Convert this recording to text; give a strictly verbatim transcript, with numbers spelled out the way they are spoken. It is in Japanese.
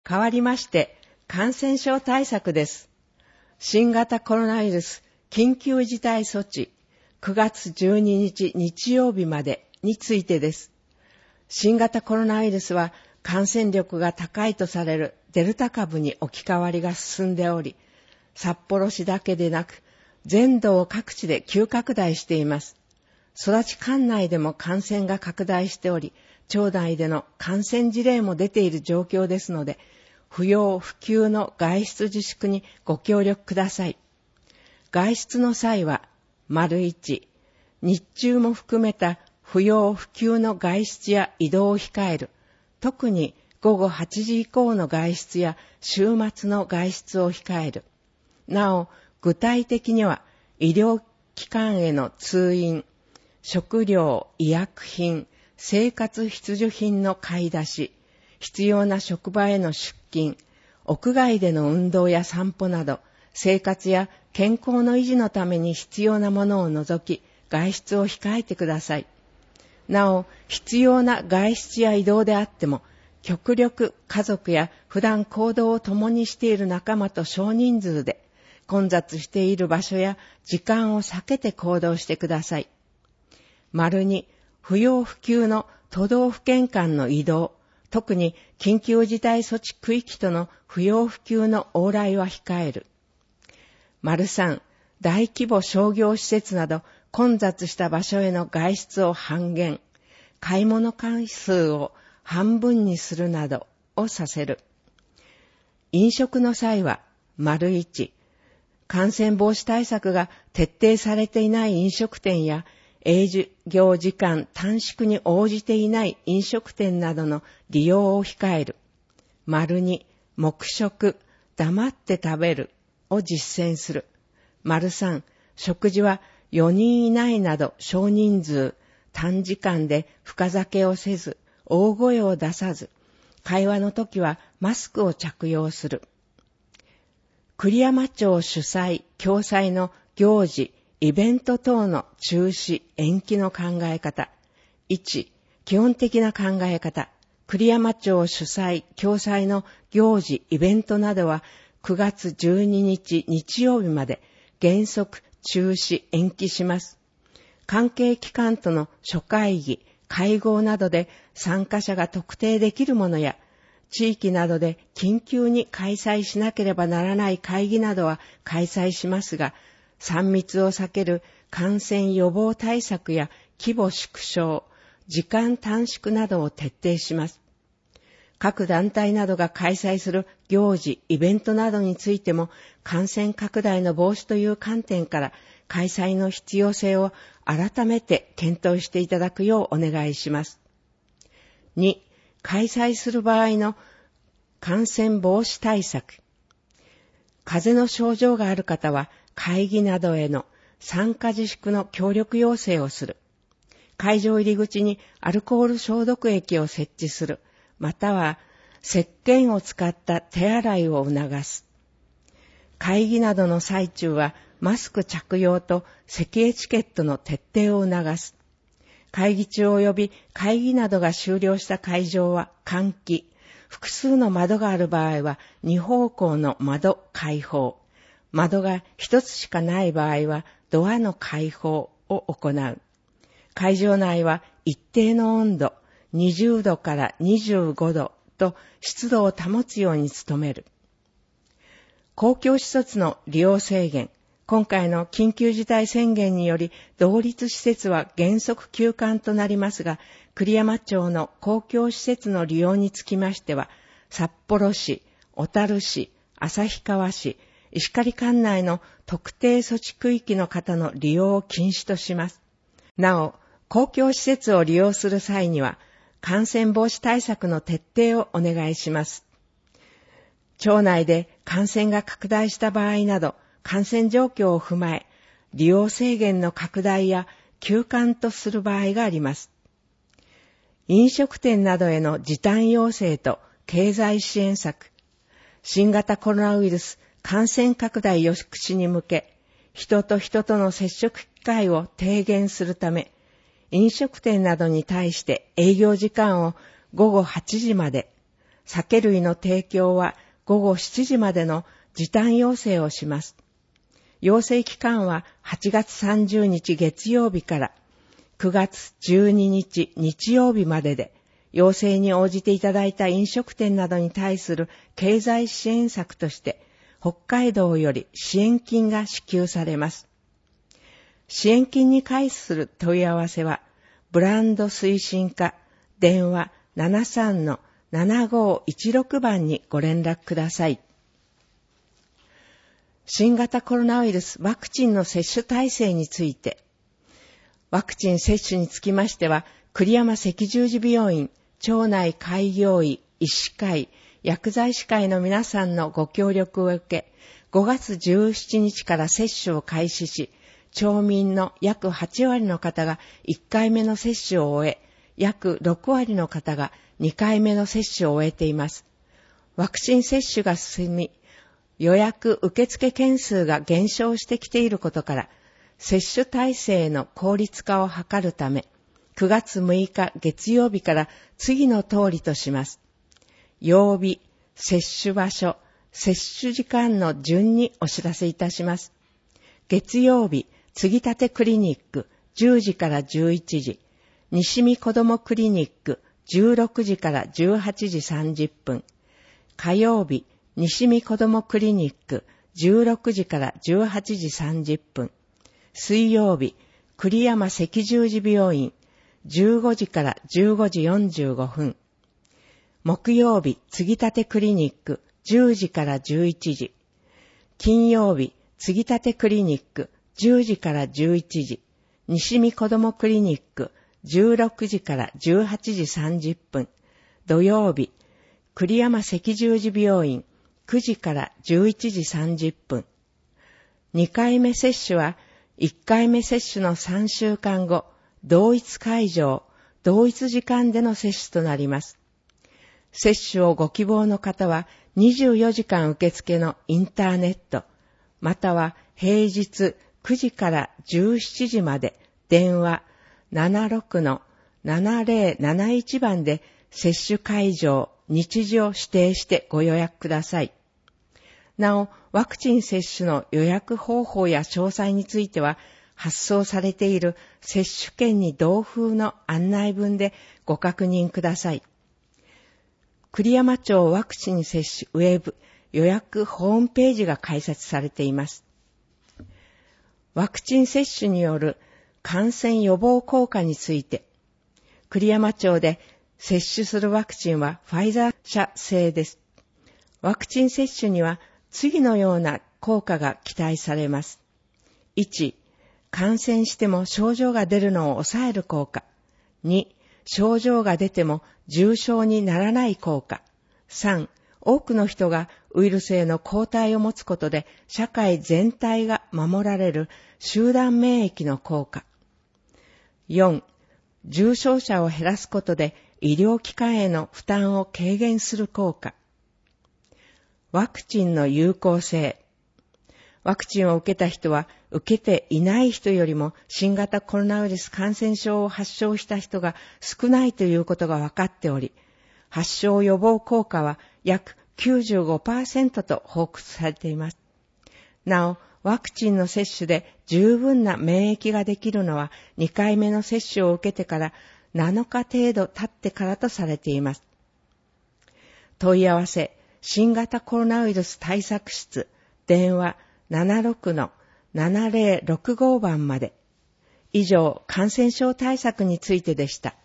変わりまして、感染症対策です。新型コロナウイルス緊急事態措置くがつじゅうににち日曜日までについてです。新型コロナウイルスは感染力が高いとされるデルタ株に置き換わりが進んでおり、札幌市だけでなく全道各地で急拡大しています。育ち管内でも感染が拡大しており、町内での感染事例も出ている状況ですので、不要不急の外出自粛にご協力ください。外出の際は、丸一、日中も含めた不要不急の外出や移動を控える。特に午後はちじ以降の外出や週末の外出を控える。なお、具体的には、医療機関への通院、食料、医薬品、生活必需品の買い出し、必要な職場への出勤、屋外での運動や散歩など、生活や健康の維持のために必要なものを除き、外出を控えてください。なお、必要な外出や移動であっても、極力家族や普段行動を共にしている仲間と少人数で、混雑している場所や時間を避けて行動してください。丸に、不要不急の都道府県間の移動、特に緊急事態措置区域との不要不急の往来は控える。丸三、大規模商業施設など混雑した場所への外出を半減、買い物回数を半分にするなどをさせる。飲食の際は、丸一、感染防止対策が徹底されていない飲食店や営業時間短縮に応じていない飲食店などの利用を控える。丸に、黙食、黙って食べるを実践する。丸三、食事はよにん以内など少人数、短時間で深酒をせず、大声を出さず、会話の時はマスクを着用する。栗山町主催、共催の行事、イベント等の中止、延期の考え方。いち、基本的な考え方。栗山町主催、共催の行事、イベントなどはくがつじゅうににち日曜日まで原則中止、延期します。関係機関との諸会議、会合などで参加者が特定できるものや、地域などで緊急に開催しなければならない会議などは開催しますが、さん密を避ける感染予防対策や規模縮小、時間短縮などを徹底します。各団体などが開催する行事、イベントなどについても感染拡大の防止という観点から開催の必要性を改めて検討していただくようお願いします。に、開催する場合の感染防止対策。風邪の症状がある方は会議などへの参加自粛の協力要請をする。会場入り口にアルコール消毒液を設置する。または石鹸を使った手洗いを促す。会議などの最中はマスク着用と席エチケットの徹底を促す。会議中及び会議などが終了した会場は換気。複数の窓がある場合はに方向の窓開放。窓が一つしかない場合はドアの開放を行う。会場内は一定の温度、にじゅうどからにじゅうごどと湿度を保つように努める。公共施設の利用制限。今回の緊急事態宣言により同立施設は原則休館となりますが、栗山町の公共施設の利用につきましては、札幌市、小樽市、旭川市、石狩管内の特定措置区域の方の利用を禁止とします。なお、公共施設を利用する際には、感染防止対策の徹底をお願いします。町内で感染が拡大した場合など、感染状況を踏まえ、利用制限の拡大や休館とする場合があります。飲食店などへの時短要請と経済支援策、新型コロナウイルス感染拡大抑止に向け、人と人との接触機会を低減するため、飲食店などに対して営業時間を午後はちじまで、 酒類の提供はごごしちじまでの時短要請をします。要請期間ははちがつさんじゅうにち月曜日からくがつじゅうににち日曜日までで、要請に応じていただいた飲食店などに対する経済支援策として、北海道より支援金が支給されます。支援金に関する問い合わせは、ブランド推進課電話 ななさんのななごいちろく 番にご連絡ください。新型コロナウイルスワクチンの接種体制について、ワクチン接種につきましては、栗山赤十字病院、町内開業医、医師会、薬剤師会の皆さんのご協力を受け、ごがつじゅうしちにちから接種を開始し、町民の約はちわりの方がいっかいめの接種を終え、約ろくわりの方がにかいめの接種を終えています。ワクチン接種が進み、予約受付件数が減少してきていることから、接種体制の効率化を図るため、くがつむいか月曜日から次の通りとします。曜日、接種場所、接種時間の順にお知らせいたします。月曜日、つぎたてクリニックじゅうじからじゅういちじ、西見子どもクリニックじゅうろくじからじゅうはちじさんじゅっぷん、火曜日、西見子どもクリニックじゅうろくじからじゅうはちじさんじゅっぷん、水曜日、栗山赤十字病院じゅうごじからじゅうごじよんじゅうごふん、木曜日、つぎたてクリニックじゅうじからじゅういちじ、金曜日、つぎたてクリニックじゅうじからじゅういちじ、西見子どもクリニックじゅうろくじからじゅうはちじさんじゅっぷん、土曜日、栗山赤十字病院くじからじゅういちじさんじゅっぷん。にかいめ接種はいっかいめ接種のさんしゅうかんご、同一会場、同一時間での接種となります。接種をご希望の方はにじゅうよじかん受付のインターネット、または平日くじからじゅうしちじまで電話 ななろくのななぜろなないち 番で接種会場、日時を指定してご予約ください。なお、ワクチン接種の予約方法や詳細については、発送されている接種券に同封の案内文でご確認ください。栗山町ワクチン接種ウェブ予約ホームページが開設されています。ワクチン接種による感染予防効果について、栗山町で接種するワクチンはファイザー社製です。ワクチン接種には次のような効果が期待されます。いち、感染しても症状が出るのを抑える効果。に、症状が出ても重症にならない効果。さん、多くの人がウイルスへの抗体を持つことで社会全体が守られる集団免疫の効果。よん、重症者を減らすことで医療機関への負担を軽減する効果。ワクチンの有効性。ワクチンを受けた人は受けていない人よりも新型コロナウイルス感染症を発症した人が少ないということが分かっており、発症予防効果は約 きゅうじゅうごパーセント と報告されています。なお、ワクチンの接種で十分な免疫ができるのはにかいめの接種を受けてからなのか程度経ってからとされています。問い合わせ、新型コロナウイルス対策室、電話 ななろくのななぜろろくご 番まで。以上、感染症対策についてでした。